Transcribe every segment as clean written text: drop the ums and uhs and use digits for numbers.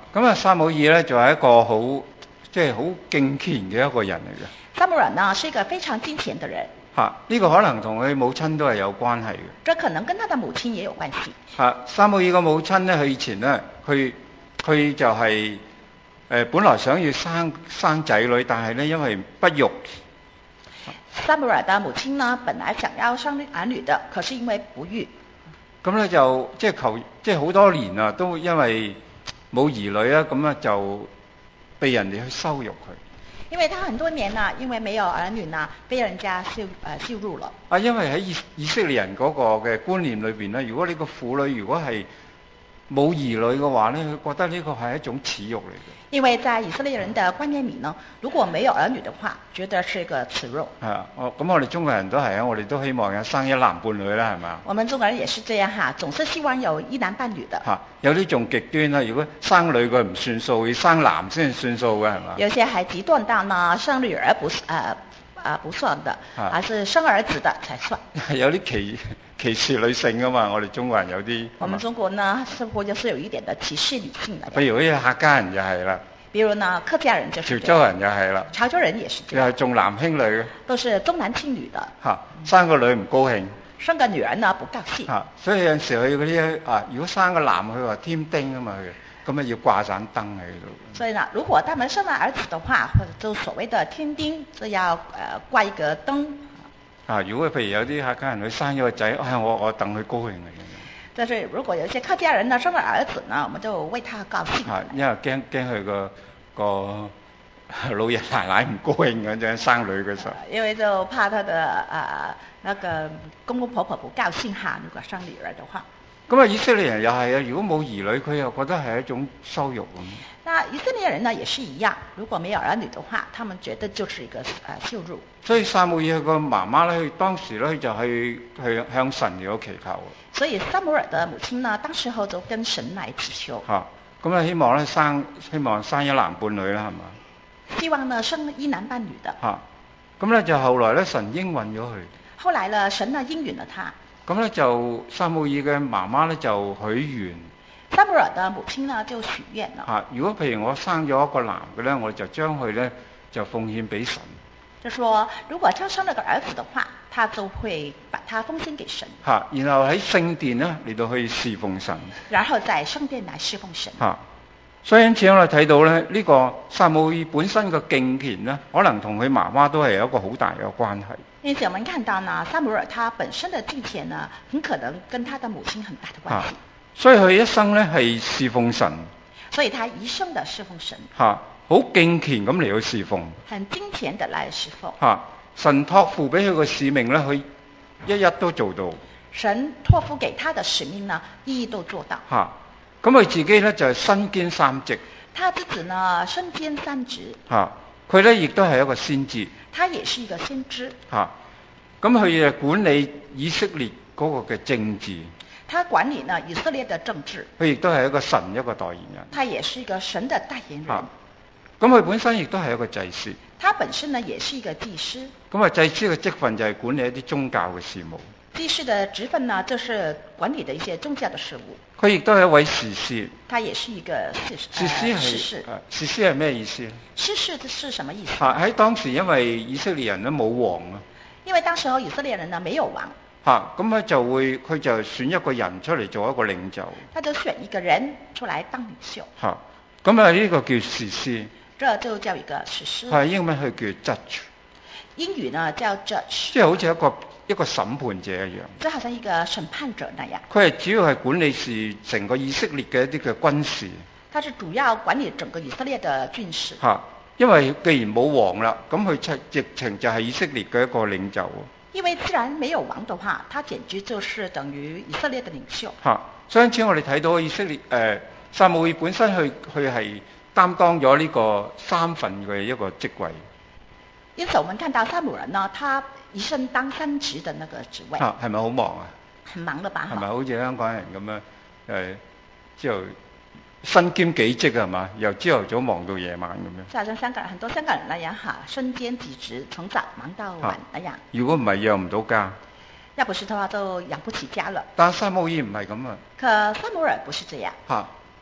咁啊，撒母耳咧就係一個好敬虔嘅一個人嚟嘅。 撒母耳呢是一個非常敬虔的人。 呢個可能同佢母親都係有關係嘅。 這可能跟他的母親也有關係。 撒母耳個母親咧，佢以前咧，佢就係、本來想要生仔女，但係咧因為不育。 撒母耳的母親呢，本來想要生兒女的，可是因為不育。 咁咧就即係好多年啊，都因為冇兒女啊，咁啊就被人哋去羞辱佢。 因為他很多年啦，因為沒有兒女呢，被人家羞辱了。 因為喺以色列人嗰個嘅觀念裏邊咧，如果呢個婦女如果係冇兒女嘅話咧，佢覺得呢個係一種恥辱嚟嘅。 因為在以色列人的觀念裏呢，如果沒有兒女的話，覺得是一個恥辱。 咁我哋中國人都係啊，我哋都希望有生一男半女啦，係嘛？ 我們中國人也是這樣哈，總是希望有一男半女的。 有啲仲極端啦，如果生女佢唔算數，要生男先算數嘅係嘛？ 有些還極端到呢，生女兒不算的，而是生兒子的才算。 有啲歧視女性啊嘛，我哋中國人有啲。 我們中國呢，似乎就是有一點的歧視女性的。 譬如啲客家人就係啦。 比如呢，客家人就是。 潮州人又係啦。 潮州人也是這樣。 又係重男輕女嘅。 都是重男輕女的。 生個女唔高興。 生個女兒呢不高興。 所以有陣時佢嗰啲如果生個男，佢話添丁啊嘛，咁啊要掛盞燈喺度。 所以呢，如果他們生了兒子的話，或者就所謂的添丁，就要掛一個燈。 如果譬如有啲客家人佢生咗個仔，我等佢高興嘅。 但是如果有一些客家人呢生了兒子呢，我們就為他高興。 因為驚佢個老爺奶奶唔高興嗰陣生女嘅時候。 因為就怕他的那個公公婆婆不高興哈，如果生女兒的話。 咁以色列人又係啊，如果冇兒女，佢又覺得係一種羞辱咁。 那以色列人呢也是一樣，如果沒有兒女的話，他們覺得就是一個羞辱。 所以撒母耳個媽媽咧，當時咧就去向神嚟祈求。 所以撒母耳的母親呢，當時候就跟神來祈求。 咁希望生一男半女啦，係嘛？ 希望呢生一男半女的。 咁咧就後來咧神應允咗佢。 後來呢神呢應允了他。 咁咧就撒母耳嘅媽媽咧就許願。 撒母耳的母親呢就許願了。 如果譬如我生咗一個男嘅咧，我就將佢咧就奉獻俾神。 就說如果他生了個兒子的話，他就會把他奉獻給神。 然後喺聖殿呢嚟到去侍奉神。 然後在聖殿來侍奉神。 所以因此我哋睇到咧，呢個撒母耳本身嘅敬虔呢，可能同佢媽媽都係有一個好大嘅關係。 因此我們看到呢，撒母耳他本身的敬虔呢，很可能跟他的母親很大的關係。 所以佢一生呢係侍奉神。 所以他一生的侍奉神。 好敬虔咁嚟去侍奉。 很敬虔的來侍奉。 神託付俾佢個使命呢，佢一一都做到。 神託付給他的使命呢，一一都做到。 咁佢自己呢就係身兼三職。 他自己呢身兼三職。 佢呢亦都係一個先知。 他也是一個先知。 咁佢管理以色列嗰個嘅政治。 他管理呢以色列的政治。 佢亦都係一個神一個代言人。 他也是一個神的代言人。 咁佢本身亦都係一個祭司。 他本身呢也是一個祭司。 祭司嘅職份就係管理一啲宗教嘅事務。 祭司的職份呢，就是管理的一些宗教的事務。 佢亦都係一位士師。 他也是一個士師。 士師係咩意思？ 士師是什麼意思？ 喺當時因為以色列人都冇王啊。因為當時候以色列人呢沒有王。 咁佢就選一個人出嚟做一個領袖。 他就選一個人出來當領袖。 呢個叫士師。 這就叫一個士師。 英文佢叫 judge。 英語呢叫 judge。 即係好似一個審判者一樣。 就好像一個審判者那樣。佢係主要係管理是成個以色列嘅一啲嘅軍事。 他是主要管理整個以色列的軍事。 因為既然冇王啦，咁佢直情就係以色列嘅一個領袖。 因為自然沒有王的話，他簡直就是等於以色列的領袖。 所以因此我哋睇到以色列撒母耳本身佢係擔當咗呢個三份嘅一個職位。 因此我們看到撒母耳呢，他一生當三職的那個職位。 係咪好忙啊？ 很忙的吧？ 係咪好似香港人咁樣之後身兼幾職係嘛？由朝頭早忙到夜晚咁樣。 就好像很多香港人那樣身兼幾職，從早忙到晚那樣。 如果唔係養唔到家。 要不是的話，就養不起家了。 但撒母耳唔係咁啊。 可撒母耳不是這樣。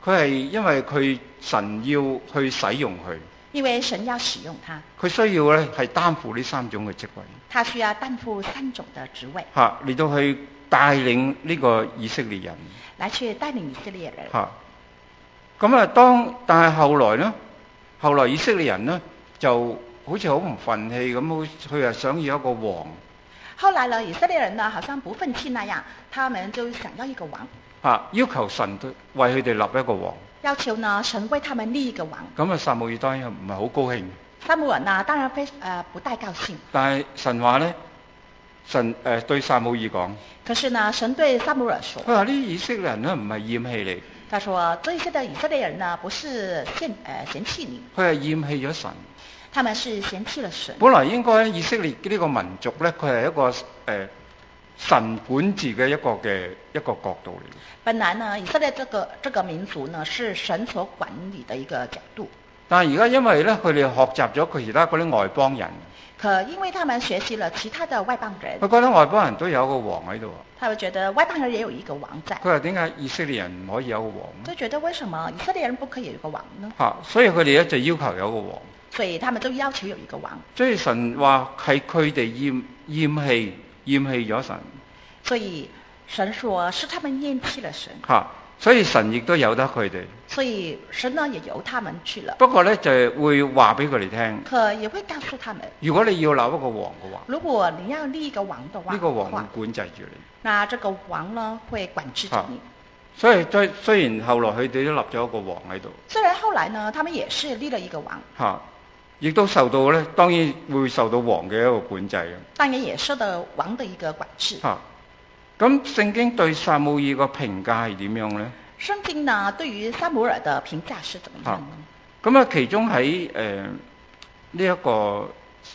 佢係因為佢神要去使用佢， 因為神要使用他， 佢需要咧係擔負呢3種嘅職位， 他需要擔負3種的職位， 嚟到去帶領呢個以色列人， 來去帶領以色列人。 咁啊，但係後來呢，後來以色列人呢就好似好唔忿氣咁，佢係想要一個王。 後來呢，以色列人呢好像不忿氣那樣，他們就想要一個王， 要求神為佢哋立一個王。 要求呢神為他們立一個王。 咁啊，撒母耳當然唔係好高興。 撒母耳呢當然不太高興。 但係神話呢，神對撒母耳講。 可是呢，神對撒母耳說。 佢話呢以色列人呢唔係厭棄你。 他說這些的以色列人呢不是嫌棄你。 佢係厭棄咗神。 他們是嫌棄了神。 本來應該以色列呢個民族呢，佢係一個神管治嘅一個角度嚟。 本來呢，以色列這個民族呢，是神所管理的一個角度。 但係而家因為呢，佢哋學習咗佢其他嗰啲外邦人。 可因為他們學習了其他的外邦人。 佢覺得外邦人都有一個王喺度。 他會覺得外邦人也有一個王在。 佢話點解以色列人唔可以有個王呢？ 就覺得為什麼以色列人不可以有一個王呢？ 所以佢哋咧就要求有個王。 所以他們就要求有一個王。 所以神話係佢哋厭棄咗神。 所以神說是他們厭棄了神。 所以神亦都由得佢哋。 所以神呢也由他們去了。 不過呢，就會話俾佢哋聽。 可也會告訴他們， 如果你要立一個王嘅話， 如果你要立一個王的話， 呢個王會管制住你。 那這個王呢會管制着你。 所以雖然後來佢哋都立咗一個王喺度。 雖然後來呢，他們也是立了一個王。 亦都受到呢，當然會受到王嘅一個管制。 當然也受到王的一個管制。 咁聖經對撒母耳個評價係點樣呢？ 聖經呢對於撒母耳的評價是怎麼樣呢？ 咁其中喺呢一個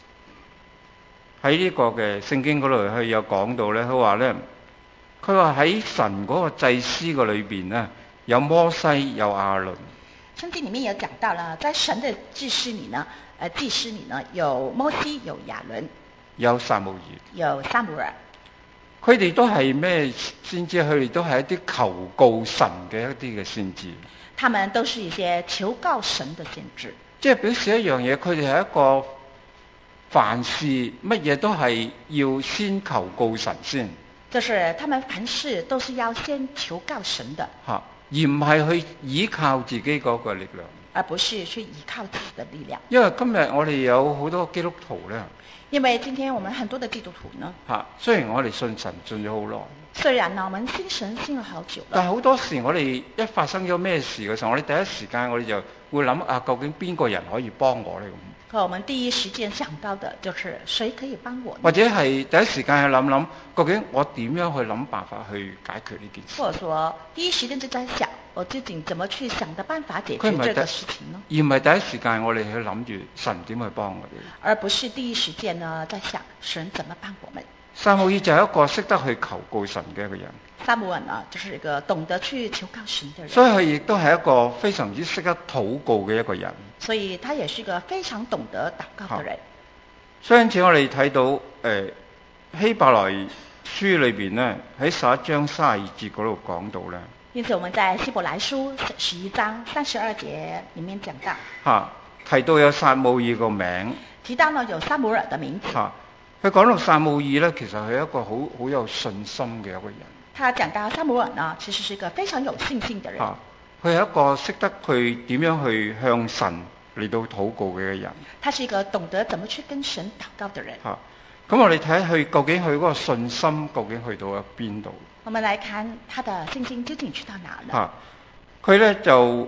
嘅聖經嗰度，佢有講到呢，佢話喺神嗰個祭司嘅裏邊呢，有摩西有亞倫。 聖經裡面有講到啦，在神的祭司裡呢，有摩西有亞倫， 有撒母耳， 有撒母耳。 佢哋都係咩先知？佢哋都係一啲求告神嘅一啲嘅先知。 他們都是一些求告神的先知。 即係表示一樣嘢，佢哋係一個凡事乜嘢都係要先求告神先。 就是他們凡事都是要先求告神的， 而唔係去依靠自己嗰個力量， 而不是去依靠自己的力量。 因為今日我哋有好多基督徒呢。 因為今天我們很多的基督徒呢， 雖然我哋信神信咗好耐， 雖然呢我們信神信了好久了， 但係好多時我哋一發生咗咩事嘅時候，我哋第一時間我哋就會諗究竟邊個人可以幫我呢？ 可我們第一時間想到的就是誰可以幫我呢？ 或者係第一時間去諗究竟我點樣去諗辦法去解決呢件事？ 或者說第一時間就在想我究竟怎麼去想的辦法解決這個事情呢？ 而唔係第一時間我哋去諗住神點去幫我哋， 而不是第一時間呢在想神怎麼幫我們。 撒母耳就係一個識得去求告神嘅一個人。 撒母耳呢，就是一個懂得去求告神的人。 所以佢亦都係一個非常之識得禱告嘅一個人。 所以他也是一個非常懂得禱告的人。 所以因此我哋睇到希伯來書裏邊呢，喺11章32節嗰度講到呢。 因此我們在希伯來書11章32節裡面講到， 提到有撒母耳個名， 提到呢有撒母耳的名字。 佢講到撒母耳呢，其實係一個好有信心嘅一個人。 他講到撒母耳呢，其實是一個非常有信心的人。 佢係一個識得去點樣去向神嚟到禱告嘅人。 他是一個懂得怎麼去跟神禱告的人。 咁我哋睇下佢究竟佢嗰個信心究竟去到咗邊度？ 我們來看他的信心究竟去到哪了？ 佢呢就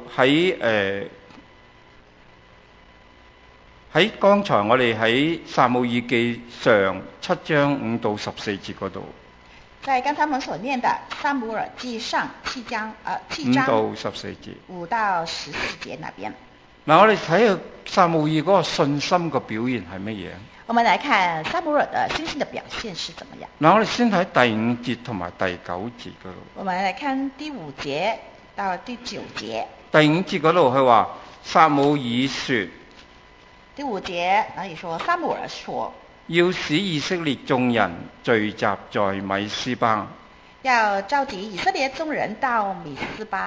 喺剛才我哋喺撒母耳記上7章5到14節嗰度。 在剛才我們所念的撒母耳記上7章 5到14節。 5到14節那邊。 嗱，我哋睇下撒母耳嗰個信心嘅表現係乜嘢？ 我們來看撒母耳的信心的表現是怎麼樣？ 嗱，我哋先睇第5節同埋第9節嗰度。 我們來看第5節到第9節。 第5節嗰度佢話撒母耳說。 第5節那裡說撒母耳說， 要使以色列眾人聚集在米斯巴。 要召集以色列眾人到米斯巴。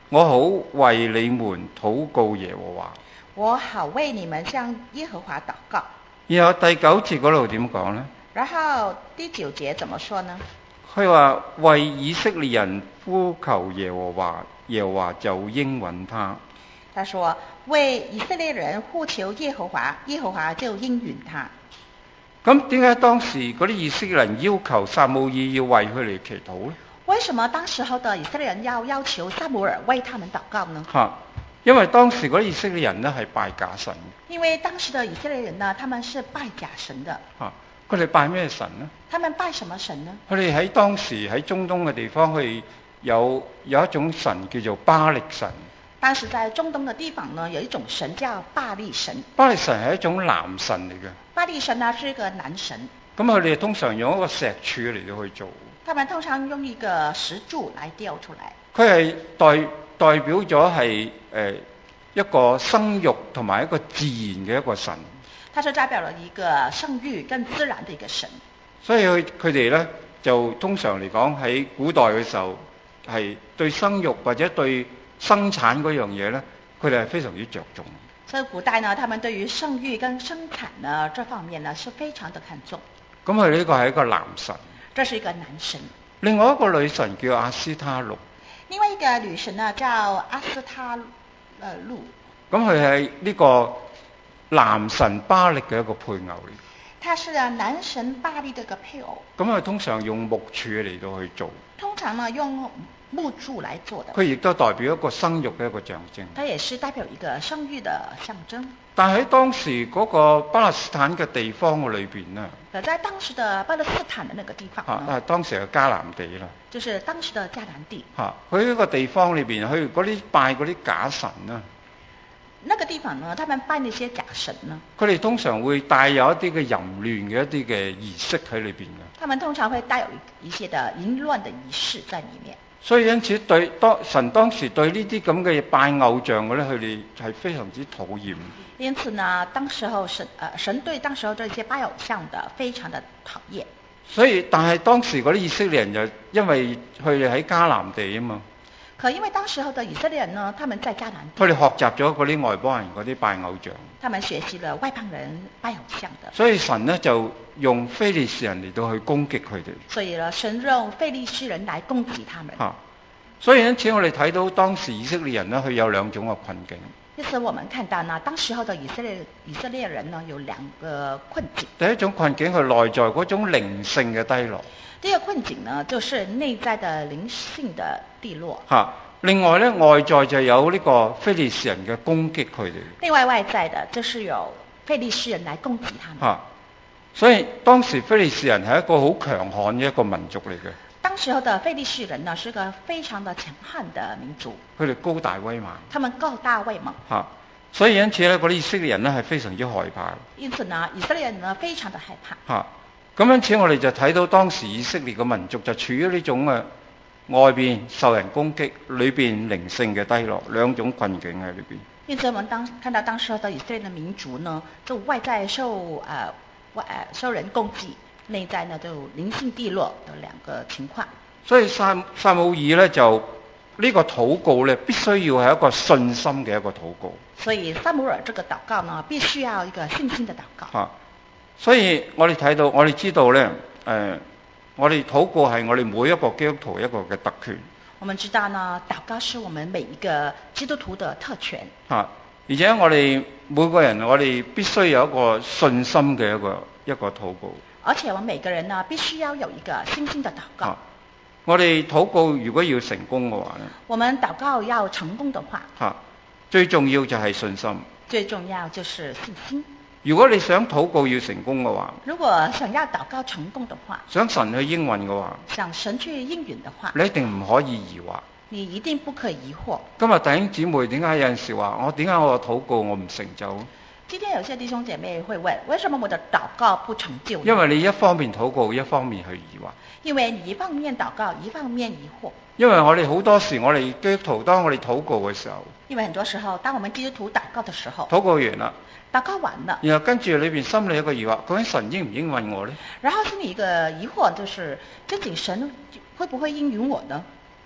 我好為你們禱告耶和華。 我好為你們向耶和華禱告。 然後第9節嗰度點講呢？ 然後第9節怎麼說呢？ 佢話為以色列人呼求耶和華，耶和華就應允他。 他說為以色列人呼求耶和華，耶和華就應允他。 咁點解當時嗰啲以色列人要求撒母耳要為佢哋祈禱呢？ 為什麼當時候的以色列人要求撒母耳為他們禱告呢？ 因為當時嗰啲以色列人呢係拜假神。 因為當時的以色列人呢，他們是拜假神的。 佢哋拜咩神呢？ 他們拜什麼神呢？ 佢哋喺當時喺中東嘅地方，佢有一種神叫做巴力神。 當時在中東的地方呢，有一種神叫巴力神。 巴力神係一種男神嚟嘅。 巴力神呢是一個男神。 咁佢哋通常用一個石柱嚟到去做。 他們通常用一個石柱來雕出來。 佢係代表咗係一個生育同埋一個自然嘅一個神。 它是代表了一個生育跟自然的一個神。 所以佢哋呢，就通常嚟講喺古代嘅時候係對生育或者對生產嗰樣嘢呢，佢哋係非常之着重。 所以古代呢，他們對於生育跟生產呢這方面呢是非常的看重。 咁佢呢個係一個男神。 這是一個男神。 另外一個女神叫阿斯他錄。 另外一個女神呢叫阿斯他錄。 咁佢係呢個男神巴力嘅一個配偶嚟。 他是男神巴力的一個配偶。 咁佢通常用木柱嚟到去做。 通常呢用木柱來做的。 佢亦都代表一個生育嘅一個象徵。 它也是代表一個生育的象徵。 但喺當時嗰個巴勒斯坦嘅地方嘅裏邊呢， 在當時的巴勒斯坦的那個地方呢， 當時係迦南地啦。 就是當時的迦南地。 佢呢個地方裏邊，佢嗰啲拜嗰啲假神啦。 那個地方呢，他們拜那些假神呢， 佢哋通常會帶有一啲嘅淫亂嘅一啲嘅儀式喺裏邊嘅。 他們通常會帶有一些的淫亂的儀式在裡面。 所以因此神當時對呢啲咁嘅拜偶像嘅咧，佢哋係非常之討厭。 因此呢，當時候神對當時候這些拜偶像的非常的討厭。 所以但係當時嗰啲以色列人就因為佢哋喺迦南地啊嘛。 可因為當時候的以色列人呢，他們在迦南地， 佢哋學習咗嗰啲外邦人嗰啲拜偶像。 他們學習了外邦人拜偶像的。 所以神呢就用非利士人嚟到去攻擊佢哋。 所以呢，神用非利士人來攻擊他們。 所以因此我哋睇到當時以色列人呢，佢有兩種嘅困境。 因此我們看到呢，當時候的以色列人呢，有兩個困境。 第一種困境係內在嗰種靈性嘅低落。 第二個困境呢，就是內在的靈性的低落。 另外呢，外在就有呢個非利士人嘅攻擊佢哋。 另外外在的就是有非利士人來攻擊他們。 所以當時非利士人係一個好強悍嘅一個民族嚟嘅。 當時候的非利士人呢，是個非常的強悍的民族。 佢哋高大威猛。 他們高大威猛。 所以因此呢，嗰啲以色列人呢係非常之害怕。 因此呢，以色列人呢非常的害怕。 咁因此我哋就睇到當時以色列嘅民族就處於呢種外邊受人攻擊，裏邊靈性嘅低落，兩種困境喺裏邊。 因此我們看到當時候的以色列的民族呢，就外在受人攻擊，內在呢就靈性低落的兩個情況。 所以撒母耳呢就呢個禱告呢必須要係一個信心嘅一個禱告。 所以撒母耳這個禱告呢必須要一個信心的禱告。 所以我哋睇到，我哋知道呢，我哋禱告係我哋每一個基督徒一個嘅特權。 我們知道呢，禱告是我們每一個基督徒的特權。 而且我哋每個人，我哋必須有一個信心嘅一個禱告。 而且我們每個人呢，必須要有一個信心的禱告。 我哋禱告如果要成功嘅話呢， 我們禱告要成功的話， 最重要就係信心。 最重要就是信心。 如果你想禱告要成功嘅話， 如果想要禱告成功的話， 想神去應允嘅話， 想神去應允的話， 你一定唔可以疑惑。 你一定不可疑惑。 今日弟兄姊妹點解有陣時話點解我嘅禱告我唔成就？ 今天有些弟兄姐妹會問，為什麼我的禱告不成就？ 因為你一方面禱告，一方面去疑惑。 因為你一方面禱告，一方面疑惑。 因為我哋好多時，我哋基督徒當我哋禱告嘅時候， 因為很多時候，當我們基督徒禱告的時候， 禱告完啦， 禱告完了， 然後跟住裏邊心裏有個疑惑，究竟神應唔應允我呢？ 然後心裏一個疑惑就是，究竟神會不會應允我呢？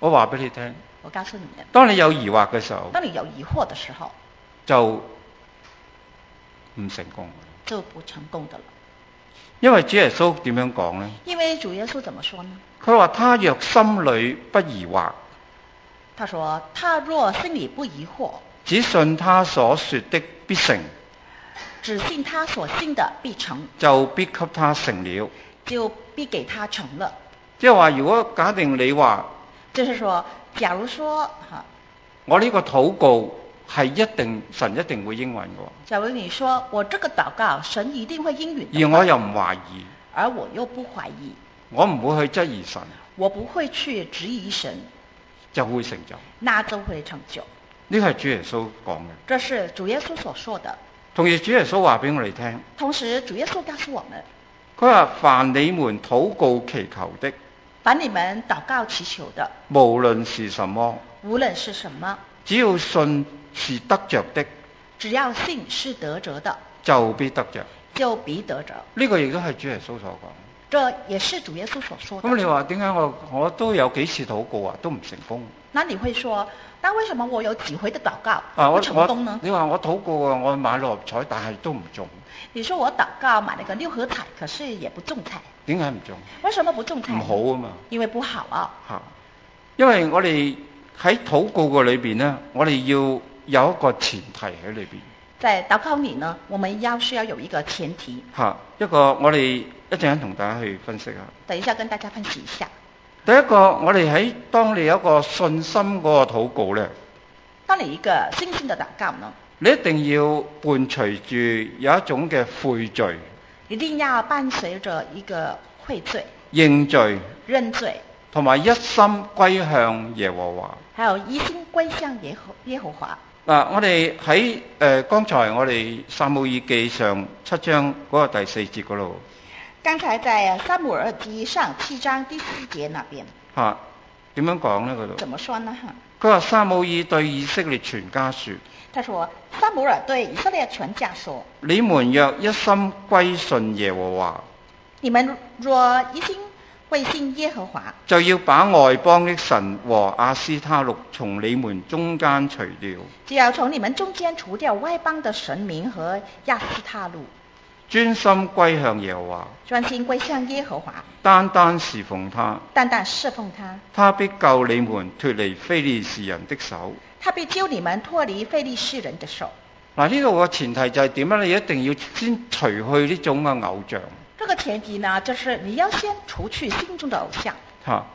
我話俾你聽， 我告訴你們， 當你有疑惑嘅時候， 當你有疑惑的時候， 就唔成功。 就不成功的了。 因為主耶穌點樣講呢？ 因為主耶穌怎麼說呢？ 佢話：他若心裏不疑惑， 他說：他若心裏不疑惑， 只信他所說的必成， 只信他所信的必成， 就必給他成了。 就必給他成了。 即係話，如果假定你話， 就是說，假如說我呢個禱告係神一定會應允嘅。 假如你說我這個禱告神一定會應允， 而我又唔懷疑， 而我又不懷疑， 我唔會去質疑神， 我不會去質疑神， 就會成就。 那就會成就。 呢個係主耶穌講嘅。 這是主耶穌所說的。 同時主耶穌話俾我哋聽， 同時主耶穌告訴我們， 佢話：凡你們禱告祈求的， 凡你們禱告祈求的， 無論是什麼， 無論是什麼， 只要信是得着的， 只要信是得着的， 就必得着。 就必得着。 呢個亦都係主耶穌所講。 這也是主耶穌所說的。 咁你話點解我都有幾次禱告啊，都唔成功？ 那你會說，那為什麼我有幾回的禱告不不成功呢？ 你話我禱告啊，我買六合彩，但係都唔中。 你說我禱告買了個六合彩，可是也不中彩。 點解唔中？ 為什麼不中彩？ 唔好啊嘛。 因為不好啊。 嚇！因為我哋喺禱告嘅裏邊呢，我哋要有一個前提喺裏邊。 在禱告裏呢，我們需要有一個前提。 嚇！一個我哋一陣間同大家去分析下。 等一下跟大家分析一下。 第一個，我哋當你有一個信心嗰個禱告呢， 當你一個信心的禱告呢， 你一定要伴隨住有一種嘅悔罪， 一定要伴隨着一個悔罪、 認罪、 認罪， 同埋一心歸向耶和華， 還有一心歸向耶和華。 嗱，我哋喺剛才我哋撒母耳記上7章嗰個第4節嗰度。 剛才在撒母耳記上7章第4節那邊。 嚇，點樣講呢？嗰度？ 怎麼說呢？ 佢話撒母耳對以色列全家說： 他說撒母耳對以色列全家說： 你們若一心歸順耶和華， 你們若一心歸信耶和華， 就要把外邦的神和亞斯他錄從你們中間除掉， 就要從你們中間除掉外邦的神明和亞斯他錄， 專心歸向耶和華， 專心歸向耶和華， 單單侍奉他， 單單侍奉他， 他必救你們脫離非利士人的手， 他必救你們脫離非利士人的手。 嗱，呢度個前提就係點咧？你一定要先除去呢種嘅偶像。 這個前提呢，就是你要先除去心中的偶像。 嚇！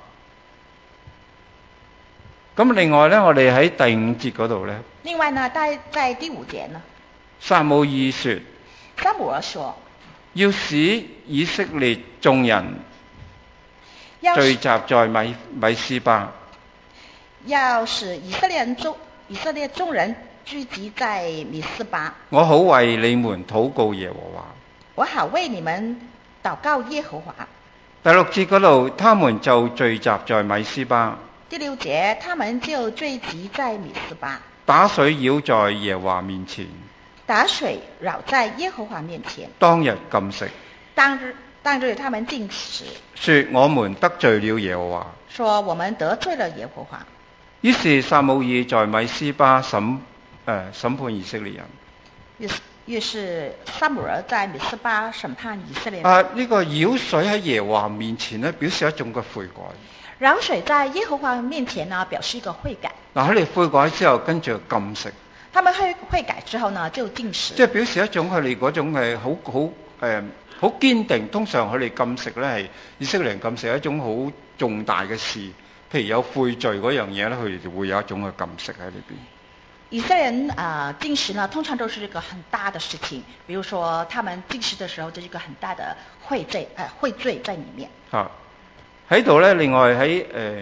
咁另外呢，我哋喺第5節嗰度呢， 另外呢，在第5節呢， 撒母耳說： 撒母耳說， 要使以色列眾人聚集在米斯巴， 要使以色列眾人聚集在米斯巴， 我好為你們禱告耶和華。 我好為你們禱告耶和華。 第6節嗰度，他們就聚集在米斯巴。 第6節，他們就聚集在米斯巴， 打水繞在耶和華面前， 打水繞在耶和華面前。 當日禁食， 當日他們禁食， 說我們得罪了耶和華。 說我們得罪了耶和華。 於是撒母耳在米斯巴審判以色列人。 於是撒母耳在米斯巴審判以色列人。 呢個舀水喺耶和華面前呢，表示一種嘅悔改。 舀水在耶和華面前呢，表示一個悔改。 佢哋悔改之後，跟住禁食。 他們悔改之後呢，就禁食。 即係表示一種佢哋嗰種係好堅定。通常佢哋禁食呢，係以色列人禁食係一種好重大嘅事，譬如有悔罪嗰樣嘢呢，佢哋就會有一種嘅禁食喺裏邊。 以色列人禁食呢，通常都是一個很大的事情。比如說，他們禁食的時候，就是一個很大的悔罪在裡面。 喺度呢，另外喺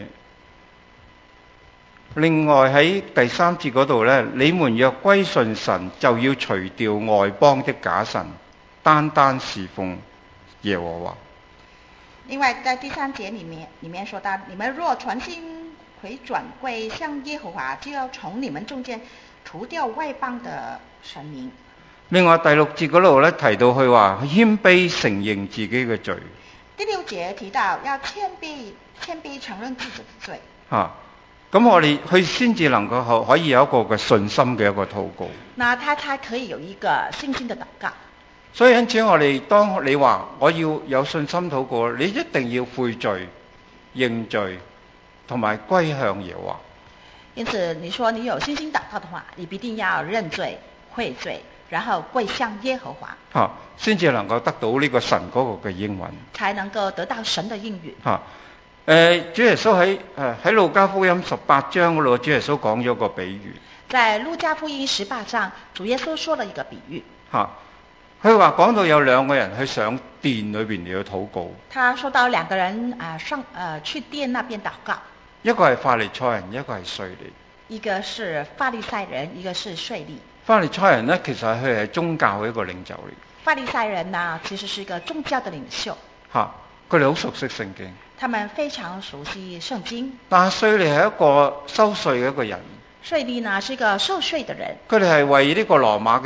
第3節嗰度呢，你們若歸順神，就要除掉外邦的假神，單單侍奉耶和華。 另外，在第3節裡面說到，你們若全心回轉歸向耶和華，就要從你們中間除掉外邦的神明。 另外第6節嗰度咧提到佢話謙卑承認自己嘅罪。 第6節提到要謙卑承認自己的罪。 咁我哋佢先至能夠可以有一個嘅信心嘅一個禱告。 那他才可以有一個信心的禱告。 所以因此我哋當你話我要有信心禱告，你一定要悔罪、認罪同埋歸向耶和華。 因此你說你有信心禱告的話，你必定要認罪、悔罪，然後歸向耶和華。 先至能夠得到呢個神嗰個嘅應允。 才能夠得到神的應允。 主耶穌喺路加福音18章嗰度，主耶穌講咗個比喻。 在路加福音18章，主耶穌說了一個比喻。 佢話講到有兩個人去上殿裏邊嚟去禱告。 他說到兩個人去殿那邊禱告。 一個係法利賽人，一個係稅吏。 一個是法利賽人，一個是稅吏。 法利賽人呢，其實佢係宗教嘅一個領袖嚟。 法利賽人呢，其實是一個宗教的領袖。 佢哋好熟悉聖經。 他們非常熟悉聖經。 但係稅吏係一個收稅嘅一個人。 稅吏呢是一個收稅的人。 佢哋係為呢個羅馬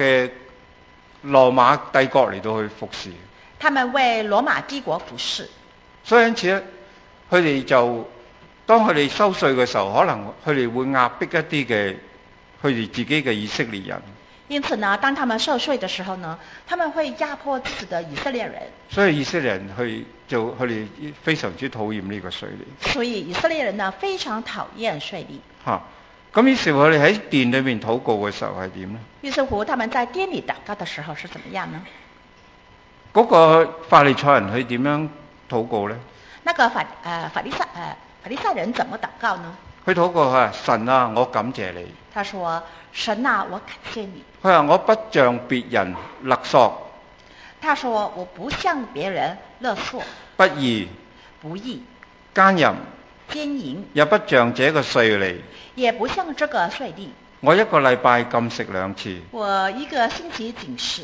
帝國嚟到去服侍。 他們為羅馬帝國服侍。 所以因此咧，佢哋就當佢哋收稅嘅時候，可能佢哋會壓迫一啲嘅佢哋自己嘅以色列人。 因此呢，當他們收稅的時候呢，他們會壓迫自己的以色列人。 所以以色列人佢哋非常之討厭呢個稅吏。 所以以色列人呢非常討厭稅吏。 咁於是乎佢哋喺殿裏面禱告嘅時候係點呢？ 於是乎他們在殿裏禱告的時候是怎麼樣呢？ 嗰個法利賽人佢點樣禱告呢？ 那個法利賽人怎麼禱告呢？ 佢禱告係神啊，我感謝你。 他說神啊，我感謝你。 佢話我不像別人勒索。 他說我不向別人勒索。 不義。 不義。 奸淫。 奸淫。 也不像這個稅吏。 也不像這個稅吏。 我一個禮拜禁食2次。 我一個星期禁食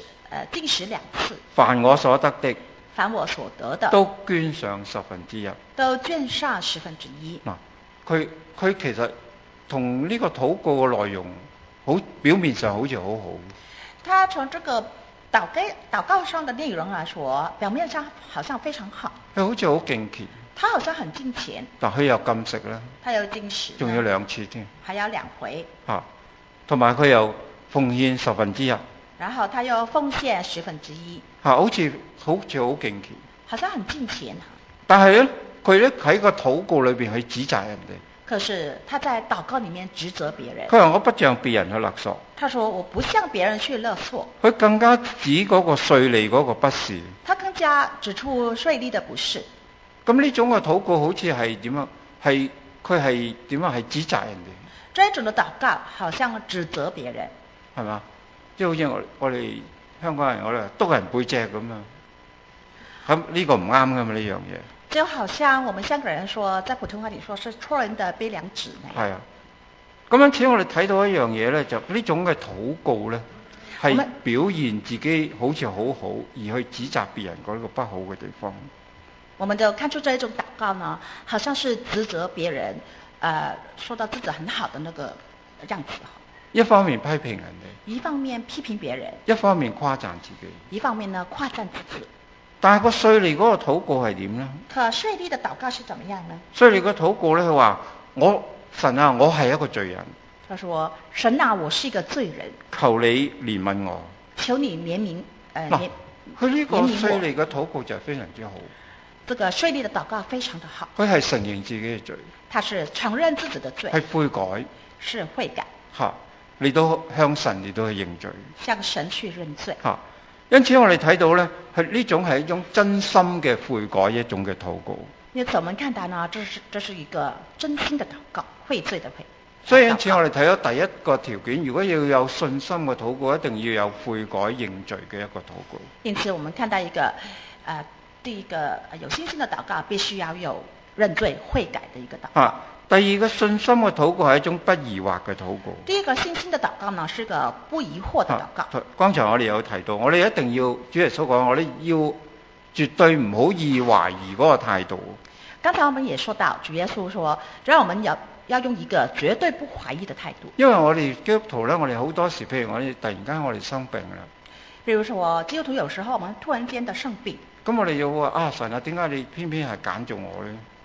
2次。 凡我所得的。 凡我所得的。 都捐上1/10。 都捐上1/10。 佢其實同呢個禱告嘅內容表面上好似好好。 他從這個禱告上的內容來說，表面上好像非常好。 佢好似好敬虔。 他好像很敬虔。 但佢又禁食啦。 他又禁食。 仲有2次添。 還有2回。 同埋佢又奉獻1/10。 然後他又奉獻1/10。 好似好敬虔。 好像很敬虔。 但係咧，佢咧喺個禱告裏邊去指責人哋。 可是他在禱告裡面指責別人。 佢話我不像別人去勒索。 他說我不向別人去勒索。 佢更加指嗰個稅吏嗰個不是。 他更加指出稅吏的不是。 咁呢種嘅禱告好似係點樣？佢係點樣？係指責人哋。 這種的禱告好像指責別人。 係嘛？即係好似我哋香港人我哋督人背脊咁啊！咁呢個唔啱㗎嘛，呢樣嘢。 就好像我們香港人說，在普通話裡說是戳人的鼻梁指。 係啊。咁因此我哋睇到一樣嘢咧，就呢種嘅禱告咧，係表現自己好似好好，而去指責別人嗰個不好嘅地方。 我們就看出這一種禱告呢，好像是指責別人，說到自己很好的那個樣子。 一方面批評人哋， 一方面批評別人， 一方面誇讚自己， 一方面呢誇讚自己。 但係個稅吏嗰個禱告係點呢？ 可稅吏的禱告是怎麼樣呢？ 稅吏個禱告咧，佢話神啊，我係一個罪人。 他說神啊，我是一個罪人， 求你憐憫我。 求你憐憫佢呢個稅吏嘅禱告就係非常之好。 這個稅吏的禱告非常的好。 佢係承認自己嘅罪。 他是承認自己的罪。 係悔改。 是悔改。 嚟到向神嚟到去認罪。 向神去認罪。 因此我哋睇到咧，呢種係一種真心嘅悔改一種嘅禱告。 因此我們看到呢，這是一個真心的禱告，悔罪的悔。 所以因此我哋睇到第一個條件，如果要有信心嘅禱告，一定要有悔改認罪嘅一個禱告。 因此我們看到一個第一個有信心的禱告，必須要有認罪悔改的一個禱告。 第二個信心嘅禱告係一種不疑惑嘅禱告。 第一個信心的禱告呢，是個不疑惑的禱告。 剛才我哋有提到，我哋一定要主耶穌講，我哋要絕對唔好以懷疑嗰個態度。 剛才我們也說到，主耶穌說，讓我們要用一個絕對不懷疑的態度。 因為我哋基督徒呢，我哋好多時，譬如我哋突然間我哋生病啦。 比如說基督徒有時候我們突然間的生病。 咁我哋要話神啊，點解你偏偏係揀中我呢？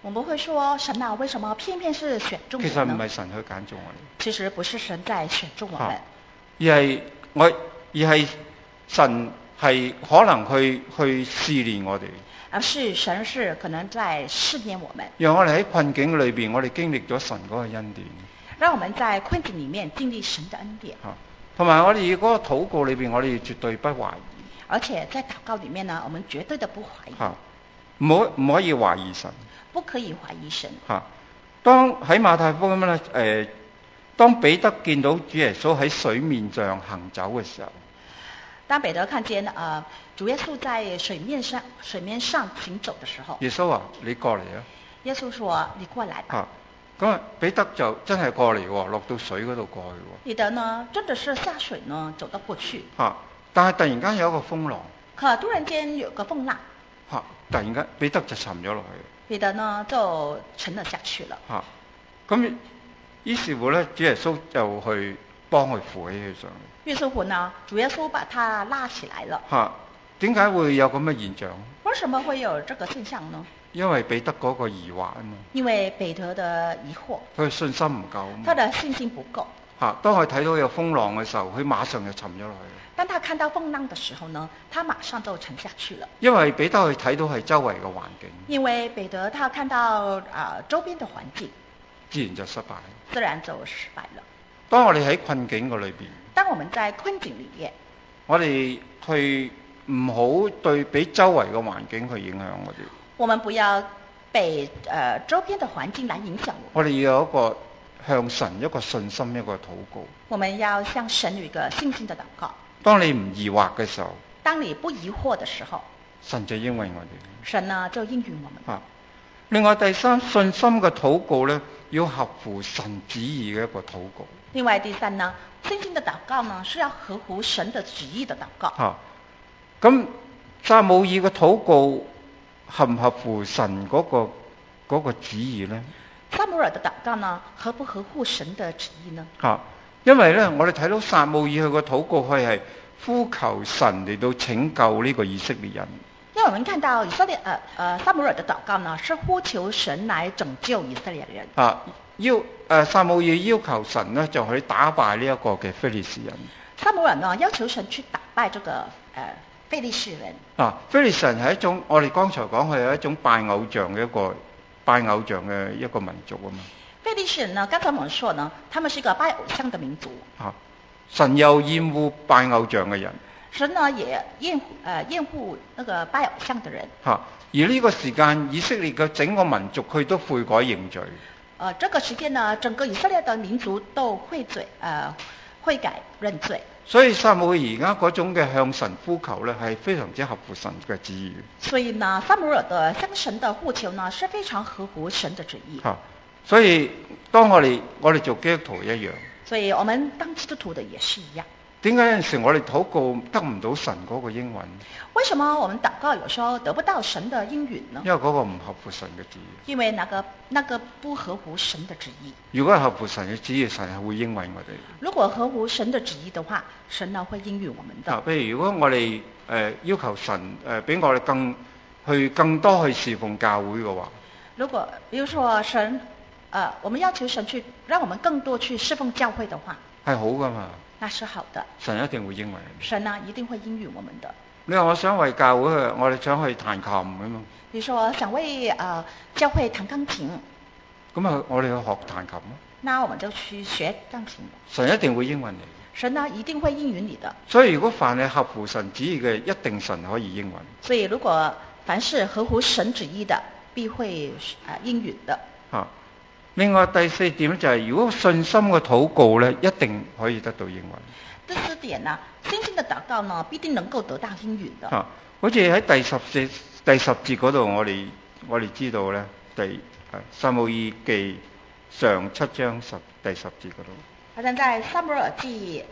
我們會說神啊，為什麼偏偏是選中我呢？ 其實唔係神去揀中我哋， 其實不是神在選中我們， 而係神係可能去試煉我哋， 而是神是可能在試驗我們， 讓我哋喺困境裏邊，我哋經歷咗神嗰個恩典， 讓我們在困境裡面經歷神的恩典。 同埋我哋嗰個禱告裏邊，我哋絕對不懷疑。 而且在禱告裡面呢，我們絕對的不懷疑， 唔可以懷疑神， 不可以懷疑神。 當喺馬太福音咧，當彼得見到主耶穌喺水面上行走嘅時候， 當彼得看見主耶穌在水面上行走的時候， 耶穌話：你過嚟啊！ 耶穌說：你過來吧。 咁彼得就真係過嚟喎，落到水嗰度過去喎。 彼得呢，真的是下水呢，走到過去。 但係突然間有一個風浪。 可突然間有個風浪。 突然間彼得就沉咗落去。 彼得呢就沉了下去了。 咁於是乎咧，主耶穌就去幫佢扶起佢上嚟。於是乎呢，主耶穌把他拉起來了。 點解會有咁嘅現象？ 為什麼會有這個現象呢？ 因為彼得嗰個疑惑啊嘛。 因為彼得的疑惑。 佢信心唔夠。 他的信心不夠。 當佢睇到有風浪嘅時候，佢馬上就沉咗落去。 當他看到風浪的時候呢，他馬上就沉下去了。 因為彼得佢睇到係周圍嘅環境。 因為彼得他看到周邊的環境， 自然就失敗。 自然就失敗了。 當我哋喺困境嘅裏邊， 當我們在困境裡面， 我哋去唔好俾周圍嘅環境去影響我哋。 我們不要被周邊的環境來影響我們。 我哋要有一個向神一個信心一個禱告。 我們要向神有一個信心的禱告。 當你唔疑惑嘅時候， 當你不疑惑的時候， 神就應允我哋。 神呢就應允我們。 另外第三，信心嘅禱告呢，要合乎神旨意嘅一個禱告。 另外第三呢，信心的禱告呢是要合乎神的旨意的禱告。 咁撒母耳嘅禱告合唔合乎神嗰個旨意呢？ 撒母耳的禱告呢，合不合乎神的旨意呢？ 因為呢，我哋睇到撒母耳佢個禱告，佢係呼求神嚟到拯救呢個以色列人。 因為我們看到撒母耳的禱告呢，是呼求神來拯救以色列人。 撒母耳要求神呢，就去打敗呢一個嘅非利士人。 撒母耳呢要求神去打敗這個非利士人。 非利士人係一種，我哋剛才講佢係一種拜偶像嘅一個民族啊嘛。非利士人呢，剛才我們說呢，他們是一個拜偶像的民族。 神又厭惡拜偶像嘅人。 神呢也厭惡那個拜偶像的人。 而呢個時間，以色列嘅整個民族佢都悔改認罪。 這個時間呢，整個以色列的民族都悔改認罪。 所以撒母耳而家嗰種嘅向神呼求呢，係非常之合乎神嘅旨意。 所以呢，撒母耳的向神的呼求呢，是非常合乎神的旨意。 所以當我哋做基督徒一樣。 所以我們當基督徒的也是一樣。 點解有陣時我哋禱告得唔到神嗰個應允？ 為什麼我們禱告有時候得不到神的應允呢？ 因為嗰個唔合乎神嘅旨意。 因為那個不合乎神的旨意。 如果係合乎神嘅旨意，神係會應允我哋。 如果合乎神的旨意的話，神呢會應允我們的。 譬如如果我哋要求神俾我哋更多去侍奉教會嘅話， 比如說神我們要求神去讓我們更多去侍奉教會的話， 係好噶嘛？ 那是好的。 神一定會應允。 神呢一定會應允我們的。 你話我想為教會我哋想去彈琴咁嘛？ 比如說想為教會彈鋼琴， 咁我哋去學彈琴咯。 那我們就去學鋼琴。 神一定會應允你。 神呢一定會應允你的。 所以如果凡係合乎神旨意嘅，一定神可以應允。 所以如果凡是合乎神旨意的，必會應允的。 另外第四點就係，如果信心嘅禱告呢，一定可以得到應允。 第四點呢，信心的禱告呢，必定能夠得到應允的。 好似喺第十節嗰度，我哋知道呢，撒母耳記上7章第十節嗰度。 好像在撒母耳記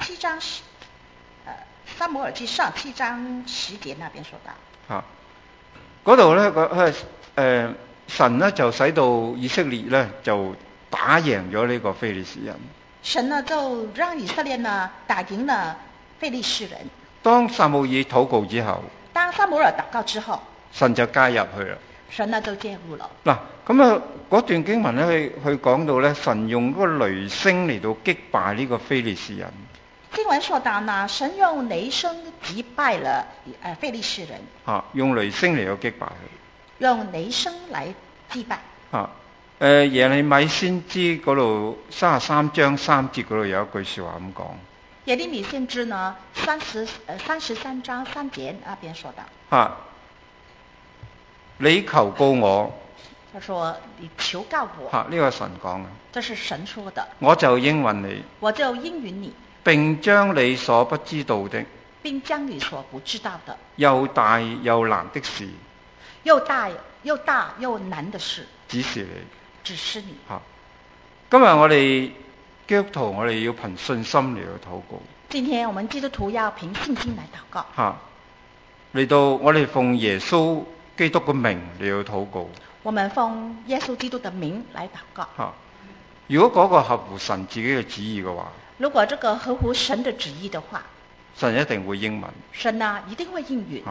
撒母耳記上7章10節那邊說到。 嗰度呢，神呢就使到以色列呢就打贏咗呢個非利士人。 神呢就讓以色列呢打贏了非利士人。 當撒母耳禱告之後， 當撒母耳禱告之後， 神就介入去啦。 神呢就介入了。 嗱，咁啊嗰段經文咧，去講到咧，神用嗰個雷聲嚟到擊敗呢個非利士人。 經文說到呢，神用雷聲擊敗了非利士人。 用雷聲嚟到擊敗佢。 用雷聲嚟擊敗。 耶利米先知嗰度33章3節嗰度有一句説話咁講。 耶利米先知呢33章3節那邊說到。你求告我。 他說你求告我。 呢個神講嘅。 這是神說的。 我就應允你。 我就應允你。 並將你所不知道的。 並將你所不知道的。 又大又難的事。 又大又難的事。 指示你。 指示你。 今日我哋基督徒，我哋要憑信心嚟到禱告。 今天我們基督徒要憑信心嚟禱告。 嚟到我哋奉耶穌基督嘅名嚟到禱告。 我們奉耶穌基督的名來禱告。 如果嗰個合乎神自己嘅旨意嘅話， 如果這個合乎神的旨意的話， 神一定會應允。 神呢一定會應允。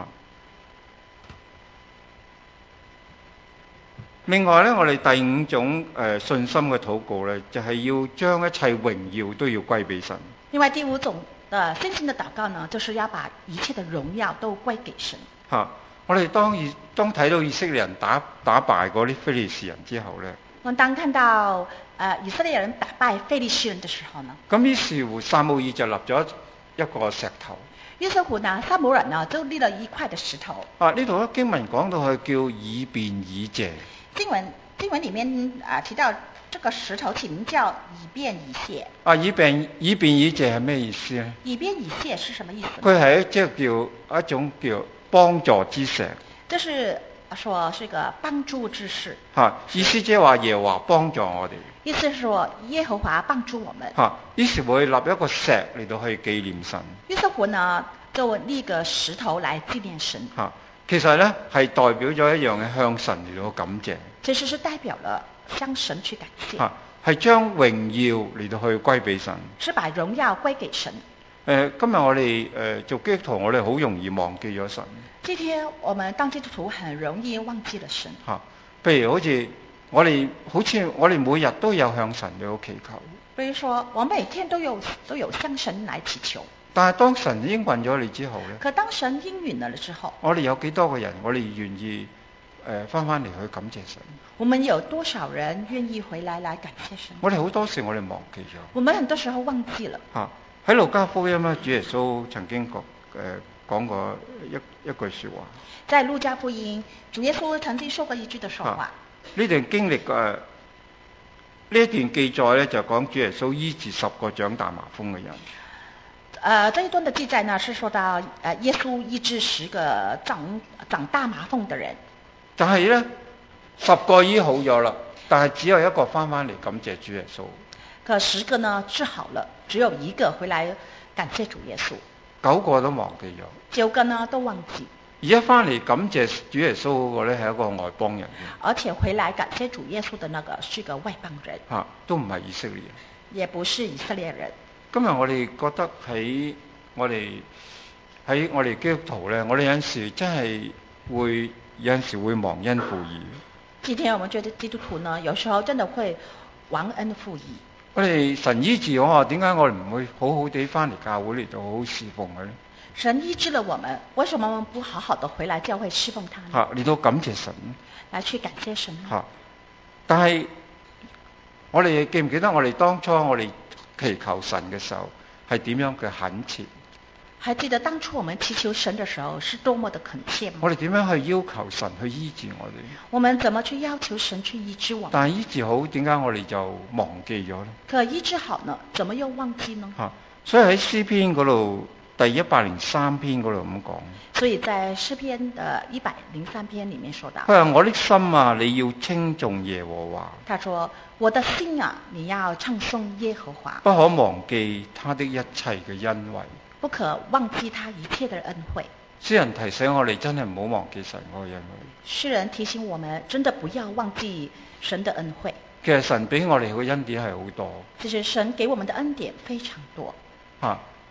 另外呢，我哋第五種信心嘅禱告呢，就係要將一切榮耀都要歸俾神。 另外第五種的信心的禱告呢，就是要把一切的榮耀都歸給神。 我哋當睇到以色列人打敗嗰啲非利士人之後呢， 我們當看到以色列人打敗非利士人的時候呢， 咁於是乎撒母耳就立咗一個石頭。 於是乎呢，撒母耳呢就立了一塊的石頭。 呢度經文講到係叫以便以謝。 經文裡面提到這個石頭起名叫以便以謝。 以便以謝係咩意思呢？ 以便以謝是什麼意思？ 佢係即係叫一種叫幫助之石。 這是說是個幫助之事。 意思即係話耶和華幫助我哋。 意思是說耶和華幫助我們。 於是會立一個石嚟到去紀念神。 於是乎呢就立個石頭來紀念神。 其實呢係代表咗一樣嘅向神嚟到感謝。 其實是代表了向神去感謝。 係將榮耀嚟到去歸俾神。 是把榮耀歸給神。 今日我哋做基督徒，我哋好容易忘記咗神。 今天我們當基督徒很容易忘記了神。 譬如好似我哋每日都有向神嚟到祈求。 比如說我每天都有向神來祈求。 但係當神應允咗你之後呢， 可當神應允了之後， 我哋有幾多個人我哋願意翻嚟去感謝神？ 我們有多少人願意回來感謝神？ 我哋好多時我哋忘記咗。 我們很多時候忘記了。 喺路加福音咧，主耶穌曾經講過一句説話。 在路加福音，主耶穌曾經說過一句的說話。 呢段經歷呢一段記載咧，就講主耶穌醫治10個長大麻風嘅人。 這一段的記載呢，是說到耶穌醫治10個長大麻風的人。 但係呢，10個醫好咗啦，但係只有一個翻嚟感謝主耶穌。 可10個呢治好了，只有1個回來感謝主耶穌。 9個都忘記咗。 9個呢都忘記。 而家翻嚟感謝主耶穌嗰個呢，係一個外邦人。 而且回來感謝主耶穌的那個是個外邦人。 都唔係以色列人。 也不是以色列人。 今日我哋覺得喺我哋基督徒呢，我哋有陣時真係會忘恩負義。 今天我們覺得基督徒呢，有時候真的會忘恩負義。 我哋神醫治我，點解我哋唔會好好地翻嚟教會嚟到好好侍奉佢呢？ 神醫治了我們，為什麼我們不好好的回來教會侍奉他呢？ 嚟到感謝神， 來去感謝神呢？ 但係我哋記唔記得我哋當初我哋祈求神嘅時候係點樣嘅懇切？ 還記得當初我們祈求神的時候是多麼的懇切嗎？ 我哋點樣去要求神去醫治我哋？ 我們怎麼去要求神去醫治我們？ 但係醫治好，點解我哋就忘記咗呢？ 可醫治好呢，怎麼又忘記呢？ 所以喺詩篇嗰度第103篇嗰度咁講。 所以在詩篇的103篇裡面說到， 佢話我的心啊，你要稱頌耶和華。 他說我的心啊，你要唱頌耶和華， 不可忘記他的一切嘅恩惠。 不可忘記他一切的恩惠。 詩人提醒我哋真係唔好忘記神嗰個恩惠。 詩人提醒我們真的不要忘記神的恩惠。 其實神俾我哋嘅恩典係好多。 其實神給我們的恩典非常多。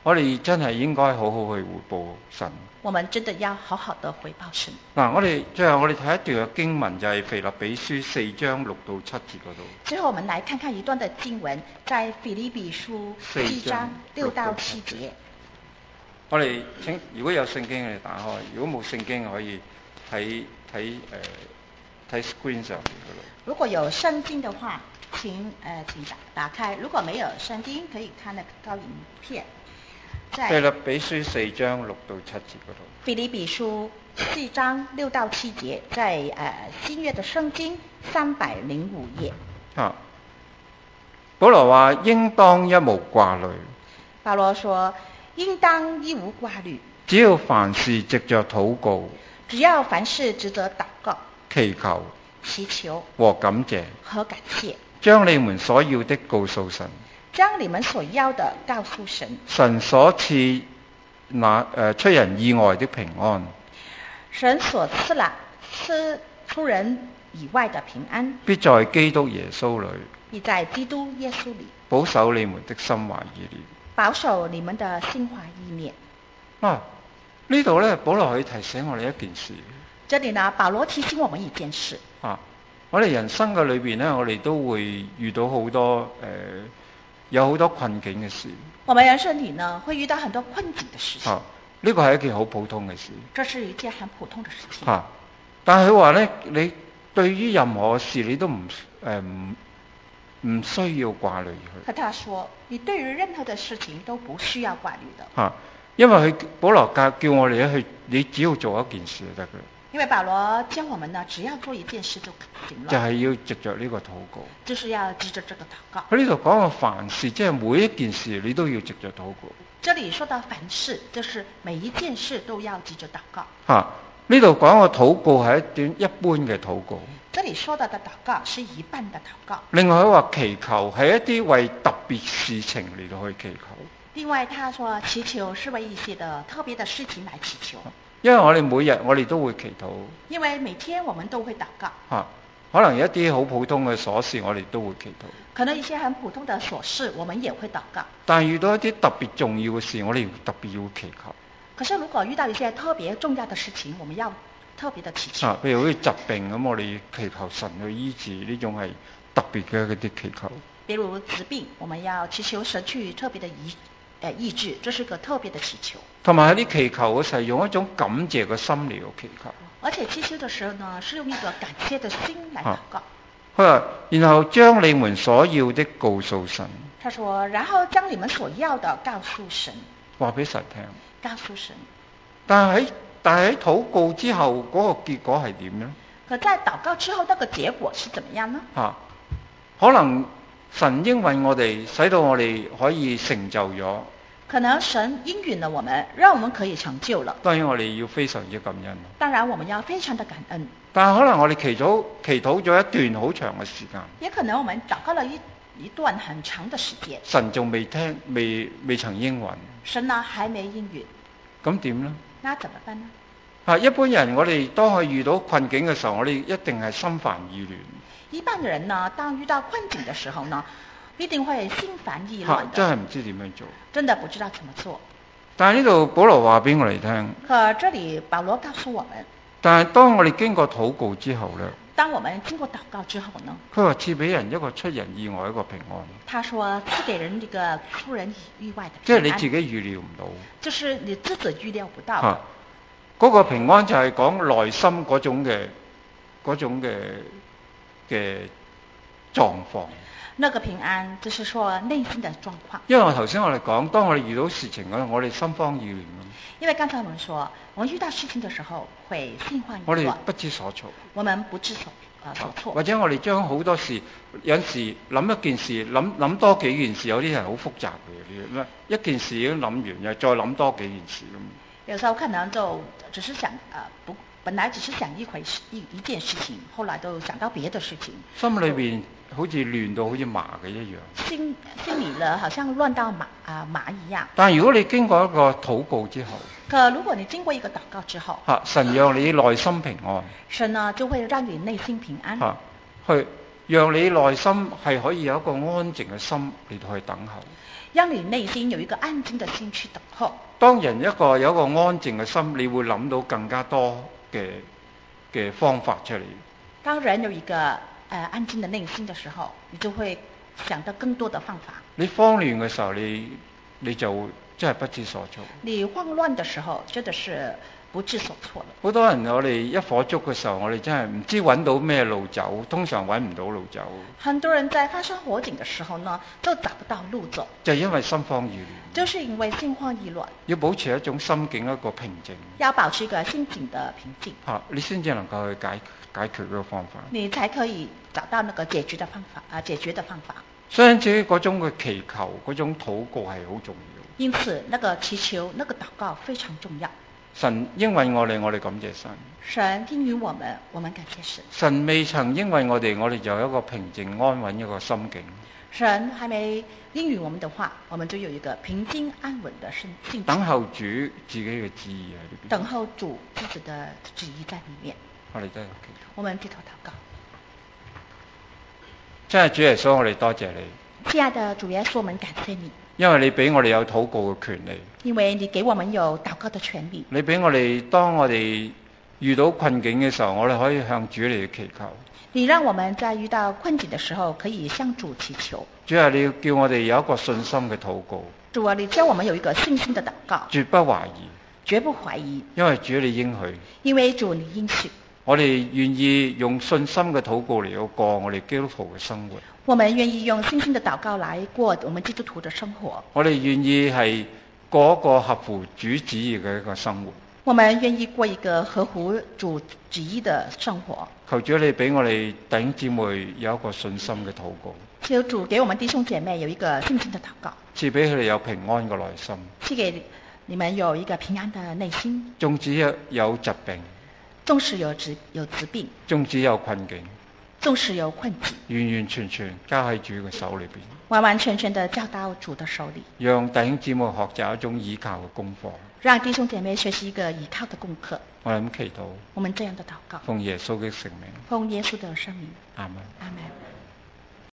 我哋真係應該好好去回報神。 我們真的要好好的回報神。 嗱，最後我哋睇一段嘅經文，就係腓立比書4章6到7節嗰度。 最後我們來看看一段的經文，在腓立比書4章6到7節。 我哋如果有聖經，我哋打開；如果冇聖經，可以睇 screen 上面嗰度。 如果有聖經的話，請打開；如果沒有聖經，可以看得到影片。 腓立比書4章6到7節嗰度。 腓立比書4章6到7節，在新約的聖經305頁。 保羅話：應當一無掛慮。 保羅說：應當一無掛慮。 只要凡事藉着禱告。 只要凡事藉着禱告。 祈求。 祈求。和感謝。將你們所要的告訴神。 將你們所要的告訴神。 神所賜出人意外的平安。 神所賜出人以外的平安。 必在基督耶穌裏。 必在基督耶穌裏。 保守你們的心懷意念。 保守你們的心懷意念。 呢度呢，保羅去提醒我哋一件事。 這裡呢，保羅提醒我們一件事。 我哋人生嘅裏邊呢，我哋都會遇到好多有好多困境嘅事。 我們人生裡呢，會遇到很多困境的事情。 呢個係一件好普通嘅事。 這是一件很普通的事情。 但係佢話呢，你對於任何事你都唔需要掛慮佢。 可他說，你對於任何的事情都不需要掛慮的。 因為保羅叫我哋去，你只要做一件事就得㗎。 因為保羅教我們呢，只要做一件事就行了。 就係要藉着呢個禱告。 就是要藉着這個禱告。 佢呢度講嘅凡事，即係每一件事你都要藉着禱告。 這裡說到凡事，就是每一件事都要藉着禱告。 呢度講嘅禱告係一段一般嘅禱告。 這裡說到的禱告是一般的禱告。 另外佢話祈求係一啲為特別事情嚟到去祈求。 另外他說祈求是為一些的特別的事情來祈求。 因為我哋每日我哋都會祈禱。 因為每天我們都會禱告。 可能一啲好普通嘅瑣事我哋都會祈禱。 可能一些很普通的瑣事我們也會禱告。 但遇到一啲特別重要嘅事，我哋特別要祈求。 可是如果遇到一些特別重要的事情，我們要特別的祈求。 譬如好似疾病咁，我哋祈求神去醫治，呢種係特別嘅嗰啲祈求。 比如疾病，我們要祈求神去特別的醫治，這是個特別的祈求。 同埋喺啲祈求嘅時候，用一種感謝嘅心嚟到祈求。 而且祈求的時候呢，是用一個感謝的心來禱告。 佢話，然後將你們所要的告訴神。 他說，然後將你們所要的告訴神。 話俾神聽。 告訴神。 但係喺禱告之後嗰個結果係點呢？ 可在禱告之後，那個結果是怎麼樣呢？ 可能神應允我哋，使到我哋可以成就咗。 可能神應允了我們，讓我們可以成就了。 當然我哋要非常之感恩。 當然我們要非常的感恩。 但係可能我哋祈禱咗一段好長嘅時間。 也可能我們禱告了一段很長的時間。 神仲未聽，未曾應允。 神呢還沒應允。 咁點呢？ 那怎麼辦呢？ 一般人我哋當佢遇到困境嘅時候，我哋一定係心煩意亂。 一般人呢，當遇到困境的時候呢，一定會心煩意亂的。 真係唔知點樣做。 真的不知道怎麼做。 但係呢度保羅話俾我哋聽。 可這裡保羅告訴我們。 但係當我哋經過禱告之後呢， 當我們經過禱告之後呢， 佢話賜俾人一個出人意外一個平安。 他說賜給人一個出人意外的平安。 即係你自己預料唔到。 就是你自己預料不到。 嗰個平安就係講內心嗰種嘅狀況。 那個平安就是說內心的狀況。 因為頭先我哋講，當我哋遇到事情嗰陣，我哋心慌意亂。 因為剛才我們說，我們遇到事情的時候會心慌意亂。 我哋不知所措。 我們不知所措。 或者我哋將好多事，有時諗一件事，諗多幾件事，有啲人好複雜嘅，一件事已經諗完，又再諗多幾件事咁。 有時候可能就只是想本來只是想一件事情，後來都想到別的事情， 心裏邊好似亂到好似麻嘅一樣。 心裏呢，好像亂到麻一樣。 但係如果你經過一個禱告之後， 可如果你經過一個禱告之後， 神讓你內心平安。 神呢就會讓你內心平安。 讓你內心係可以有一個安靜嘅心嚟到去等候。 讓你內心有一個安靜的心去等候。 當人有一個安靜嘅心，你會諗到更加多嘅方法出嚟。 當人有一個安靜的內心的時候，你就會想到更多的方法。 你慌亂嘅時候，你就真係不知所措。 你慌亂的時候，真的是不知所措了。 好多人我哋一火燭嘅時候，我哋真係唔知揾到咩路走，通常揾唔到路走。 很多人在發生火警的時候呢，都找不到路走， 就係因為心慌意亂。 就是因為心慌意亂。 要保持一種心境一個平靜。 要保持一個心境的平靜。 你先至能夠去解決嗰個方法。 你才可以找到那個解決的方法。 所以因此嗰種嘅祈求，嗰種禱告係好重要。 因此，那個祈求、那個禱告非常重要。 神應允我哋感謝神。 神應允我們感謝神。 神未曾應允我哋就有一個平靜安穩一個心境。 神還沒應允我們的話，我們就有一個平靜安穩的心境。 等候主自己嘅旨意喺裏邊。 等候主自己的旨意在裏面。 我哋都係祈禱。 我們低頭禱告。 真係主耶穌，我哋多謝你。 親愛的主耶穌，我們感謝你。 因為你俾我哋有禱告嘅權利。 因為你給我們有禱告的權利。 你俾我哋，當我哋遇到困境嘅時候，我哋可以向主嚟祈求。 你讓我們在遇到困境的時候可以向主祈求。 主啊，你要叫我哋有一個信心嘅禱告。 主啊，你叫我們有一個信心的禱告。 絕不懷疑。 絕不懷疑。 因為主你應許。 因為主你應許。 我哋願意用信心嘅禱告嚟到過我哋基督徒嘅生活。 我們願意用信心的禱告來過我們基督徒的生活。 我哋願意係過一個合乎主旨意嘅一個生活。 我們願意過一個合乎主旨意的生活。 求主你俾我哋弟兄姊妹有一個信心嘅禱告。 求主給我們弟兄姐妹有一個信心的禱告。 賜俾佢哋有平安嘅內心。 賜給你們有一個平安的內心。 縱使有疾病。 縱使有疾病。 縱使有困境。 縱使有困境。 完完全全交喺主嘅手裏邊。 完完全全的交到主的手裏。 讓弟兄姊妹學習一種倚靠嘅功課。 讓弟兄姐妹學習一個倚靠的功課。 我哋咁祈禱。 我們這樣的禱告。 奉耶穌嘅聖名。 奉耶穌的聖名。 阿門。 阿門。